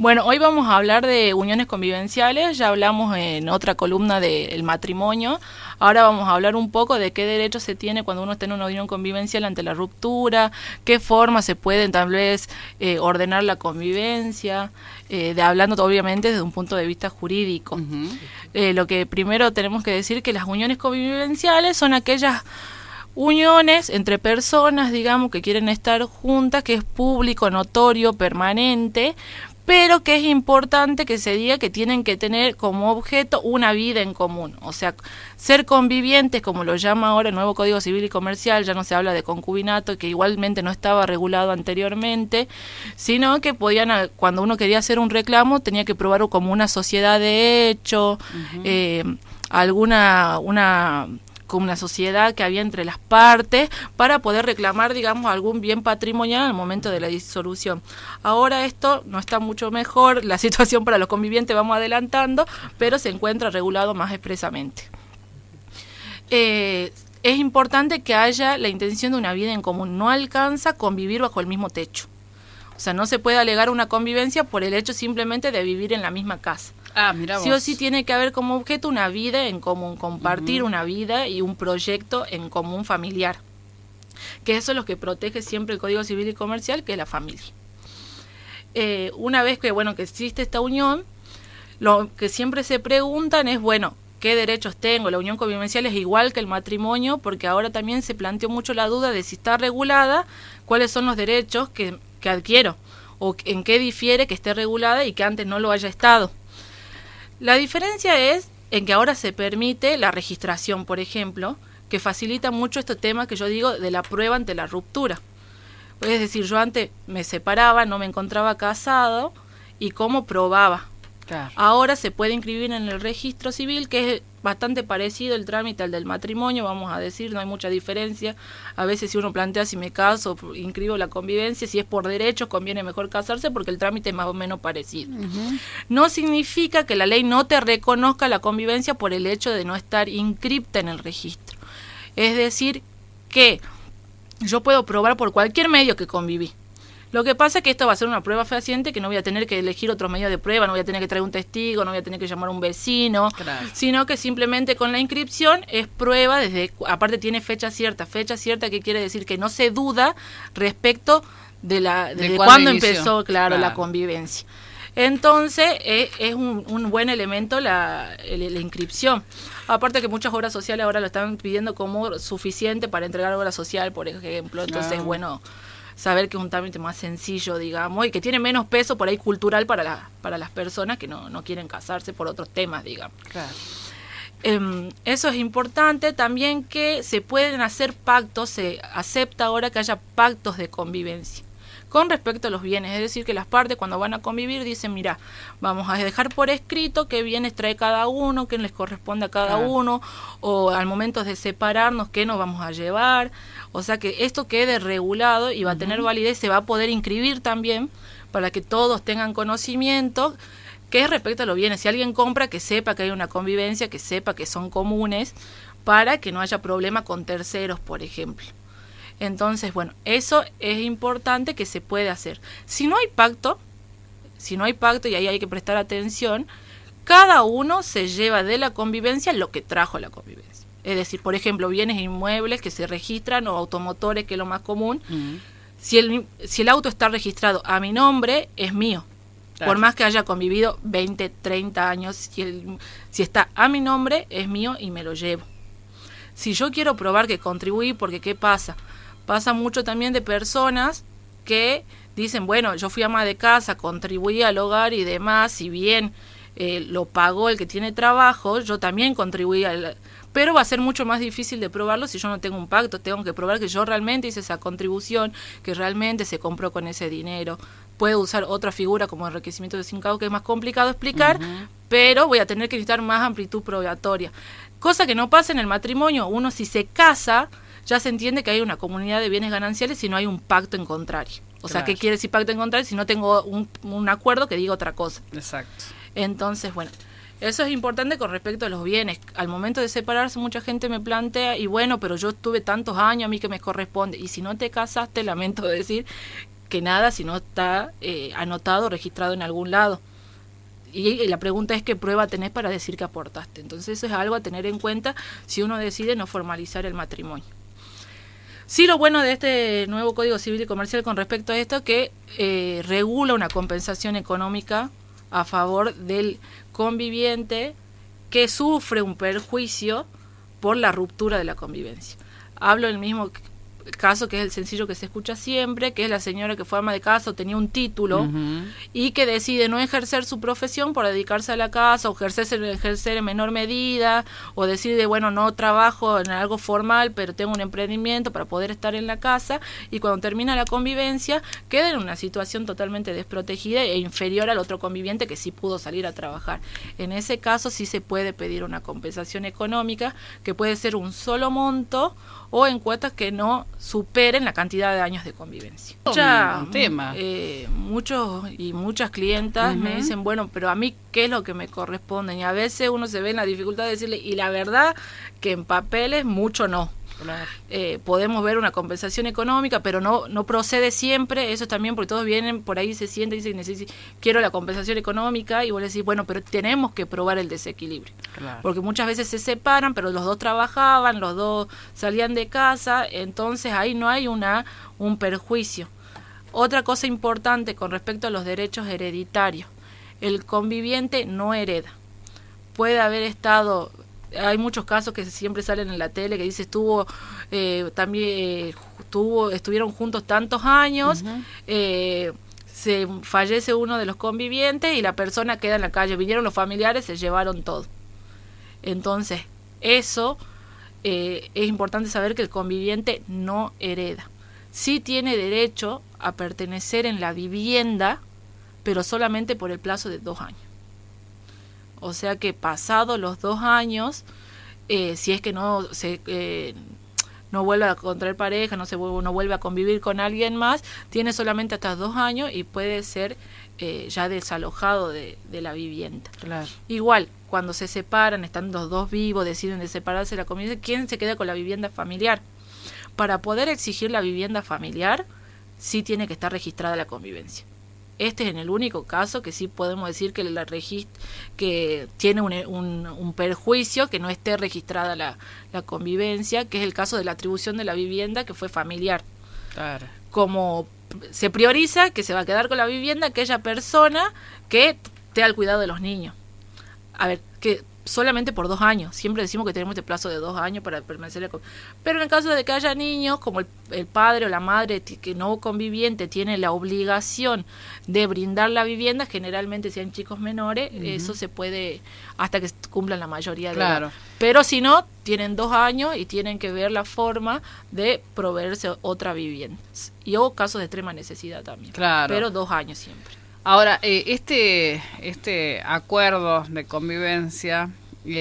Bueno, hoy vamos a hablar de uniones convivenciales, ya hablamos en otra columna del matrimonio, ahora vamos a hablar un poco de qué derechos se tiene cuando uno está en una unión convivencial ante la ruptura, qué formas se pueden tal vez ordenar la convivencia, hablando obviamente desde un punto de vista jurídico. Lo que primero tenemos que decir que las uniones convivenciales son aquellas uniones entre personas, digamos, que quieren estar juntas, que es público, notorio, permanente, pero que es importante que se diga que tienen que tener como objeto una vida en común, o sea, ser convivientes, como lo llama ahora el nuevo Código Civil y Comercial, ya no se habla de concubinato, que igualmente no estaba regulado anteriormente, sino que podían, cuando uno quería hacer un reclamo, tenía que probar como una sociedad de hecho, como una sociedad que había entre las partes para poder reclamar, digamos, algún bien patrimonial al momento de la disolución. Ahora esto no está mucho mejor, la situación para los convivientes vamos adelantando, pero se encuentra regulado más expresamente. Es importante que haya la intención de una vida en común, no alcanza convivir bajo el mismo techo. O sea, no se puede alegar una convivencia por el hecho simplemente de vivir en la misma casa. Mira vos. Sí o sí tiene que haber como objeto una vida en común, compartir una vida y un proyecto en común familiar. Que eso es lo que protege siempre el Código Civil y Comercial, que es la familia. Una vez que, que existe esta unión, lo que siempre se preguntan es, ¿qué derechos tengo? La unión convivencial es igual que el matrimonio, porque ahora también se planteó mucho la duda de si está regulada, cuáles son los derechos que adquiero, o en qué difiere que esté regulada y que antes no lo haya estado. La diferencia es en que ahora se permite la registración, por ejemplo, que facilita mucho este tema que yo digo de la prueba ante la ruptura. Es decir, yo antes me separaba, no me encontraba casado, y ¿cómo probaba? Claro. Ahora se puede inscribir en el registro civil, que es bastante parecido el trámite al del matrimonio, vamos a decir, no hay mucha diferencia. A veces si uno plantea si me caso, inscribo la convivencia, si es por derechos conviene mejor casarse porque el trámite es más o menos parecido. No significa que la ley no te reconozca la convivencia por el hecho de no estar inscripta en el registro. Es decir, que yo puedo probar por cualquier medio que conviví. Lo que pasa es que esto va a ser una prueba fehaciente, que no voy a tener que elegir otros medios de prueba, no voy a tener que traer un testigo, no voy a tener que llamar a un vecino, claro, sino que simplemente con la inscripción es prueba, aparte tiene fecha cierta, ¿qué quiere decir? Que no se duda respecto desde cuándo empezó, la convivencia. Entonces es un buen elemento la inscripción. Aparte que muchas obras sociales ahora lo están pidiendo como suficiente para entregar obra social, por ejemplo, entonces saber que es un trámite más sencillo, digamos, y que tiene menos peso por ahí cultural para las personas que no quieren casarse por otros temas, digamos. Claro. Eso es importante. También que se pueden hacer pactos, se acepta ahora que haya pactos de convivencia con respecto a los bienes, es decir, que las partes cuando van a convivir dicen, mira, vamos a dejar por escrito qué bienes trae cada uno, qué les corresponde a cada uno, o al momento de separarnos, qué nos vamos a llevar, o sea que esto quede regulado y va a tener validez, se va a poder inscribir también para que todos tengan conocimiento, que es respecto a los bienes. Si alguien compra, que sepa que hay una convivencia, que sepa que son comunes, para que no haya problema con terceros, por ejemplo. Entonces, eso es importante que se puede hacer. Si no hay pacto, y ahí hay que prestar atención, cada uno se lleva de la convivencia lo que trajo la convivencia. Es decir, por ejemplo, bienes inmuebles que se registran o automotores, que es lo más común. Si el auto está registrado a mi nombre, es mío. Claro. Por más que haya convivido 20, 30 años, si está a mi nombre, es mío y me lo llevo. Si yo quiero probar que contribuí, porque ¿qué pasa? Pasa mucho también de personas que dicen, yo fui ama de casa, contribuí al hogar y demás, si bien lo pagó el que tiene trabajo, yo también contribuí pero va a ser mucho más difícil de probarlo si yo no tengo un pacto. Tengo que probar que yo realmente hice esa contribución, que realmente se compró con ese dinero. Puedo usar otra figura como el enriquecimiento de sin cargo, que es más complicado explicar, pero voy a tener que necesitar más amplitud probatoria. Cosa que no pasa en el matrimonio. Uno, si se casa, ya se entiende que hay una comunidad de bienes gananciales si no hay un pacto en contrario. O sea, ¿qué quiere decir pacto en contrario si no tengo un acuerdo que diga otra cosa? Exacto. Entonces, eso es importante con respecto a los bienes. Al momento de separarse, mucha gente me plantea, pero yo estuve tantos años, a mí que me corresponde. Y si no te casaste, lamento decir que nada si no está anotado o registrado en algún lado. Y la pregunta es qué prueba tenés para decir que aportaste. Entonces eso es algo a tener en cuenta si uno decide no formalizar el matrimonio. Sí, lo bueno de este nuevo Código Civil y Comercial con respecto a esto es que regula una compensación económica a favor del conviviente que sufre un perjuicio por la ruptura de la convivencia. Hablo del mismo caso que es el sencillo que se escucha siempre, que es la señora que fue ama de casa o tenía un título y que decide no ejercer su profesión por dedicarse a la casa o ejercer en menor medida, o decide, bueno, no trabajo en algo formal pero tengo un emprendimiento para poder estar en la casa, y cuando termina la convivencia queda en una situación totalmente desprotegida e inferior al otro conviviente que sí pudo salir a trabajar. En ese caso sí se puede pedir una compensación económica, que puede ser un solo monto o en cuotas que no superen la cantidad de años de convivencia. Muchos y muchas clientas me dicen, bueno, pero a mí qué es lo que me corresponde, y a veces uno se ve en la dificultad de decirle, y la verdad que en papeles mucho no. Claro. Podemos ver una compensación económica, pero no procede siempre. Eso también porque todos vienen por ahí, se sienten y dicen, quiero la compensación económica, y vos le decís, bueno, pero tenemos que probar el desequilibrio. Claro. Porque muchas veces se separan, pero los dos trabajaban, los dos salían de casa, entonces ahí no hay un perjuicio. Otra cosa importante con respecto a los derechos hereditarios: el conviviente no hereda. Puede haber estado... Hay muchos casos que siempre salen en la tele que dice estuvieron juntos tantos años, se fallece uno de los convivientes y la persona queda en la calle. Vinieron los familiares, se llevaron todo. Entonces, eso es importante saber que el conviviente no hereda. Sí tiene derecho a pertenecer en la vivienda, pero solamente por el plazo de 2 años. O sea que pasados los 2 años, si es que no vuelve a contraer pareja, no vuelve a convivir con alguien más, tiene solamente hasta 2 años y puede ser ya desalojado de la vivienda. Claro. Igual, cuando se separan, están los dos vivos, deciden de separarse de la convivencia, ¿quién se queda con la vivienda familiar? Para poder exigir la vivienda familiar, sí tiene que estar registrada la convivencia. Este es en el único caso que sí podemos decir que que tiene un perjuicio que no esté registrada la convivencia, que es el caso de la atribución de la vivienda que fue familiar. Claro. Como se prioriza que se va a quedar con la vivienda aquella persona que esté al cuidado de los niños. A ver, que solamente por 2 años. Siempre decimos que tenemos este plazo de 2 años para permanecer. Pero en el caso de que haya niños, como el padre o la madre que no conviviente tiene la obligación de brindar la vivienda, generalmente sean chicos menores, eso se puede hasta que cumplan la mayoría de edad. Pero si no, tienen 2 años y tienen que ver la forma de proveerse otra vivienda. Y hubo casos de extrema necesidad también. Claro. Pero 2 años siempre. Ahora, este acuerdo de convivencia,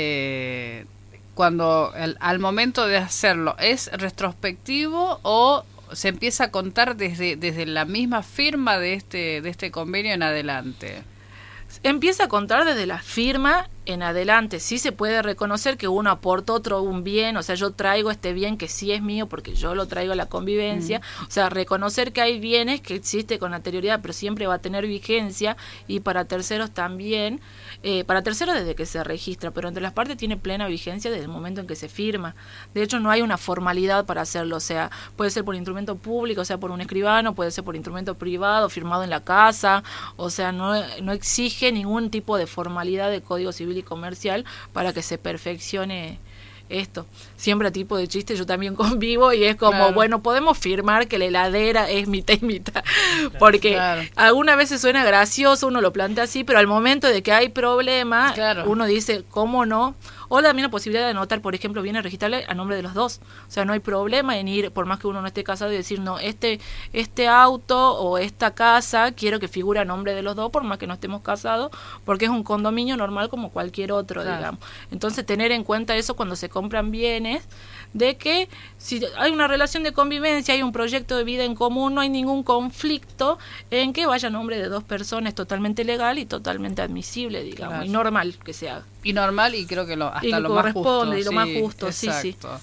cuando al momento de hacerlo, ¿es retrospectivo o se empieza a contar desde la misma firma de este convenio en adelante? Empieza a contar desde la firma en adelante. Sí se puede reconocer que uno aportó un bien, o sea, yo traigo este bien que sí es mío porque yo lo traigo a la convivencia. O sea, reconocer que hay bienes que existe con anterioridad, pero siempre va a tener vigencia, y para terceros también. Para terceros desde que se registra, pero entre las partes tiene plena vigencia desde el momento en que se firma. De hecho, no hay una formalidad para hacerlo, o sea, puede ser por instrumento público, o sea, por un escribano, puede ser por instrumento privado, firmado en la casa, o sea, no exige ningún tipo de formalidad de Código Civil y Comercial para que se perfeccione esto. Siempre a tipo de chiste yo también convivo y es como, claro, bueno, podemos firmar que la heladera es mitad y mitad, porque algunas veces suena gracioso, uno lo plantea así, pero al momento de que hay problema, uno dice, ¿cómo no? O también la posibilidad de anotar, por ejemplo, viene a registrarle a nombre de los dos. O sea, no hay problema en ir, por más que uno no esté casado, y decir, no, este auto o esta casa quiero que figure a nombre de los dos, por más que no estemos casados, porque es un condominio normal como cualquier otro, digamos. Entonces, tener en cuenta eso cuando se compran bienes, de que si hay una relación de convivencia, hay un proyecto de vida en común, no hay ningún conflicto en que vaya a nombre de 2 personas, totalmente legal y totalmente admisible, digamos, y normal que se haga. Y normal, y creo que hasta y lo más justo. Y lo más justo, sí.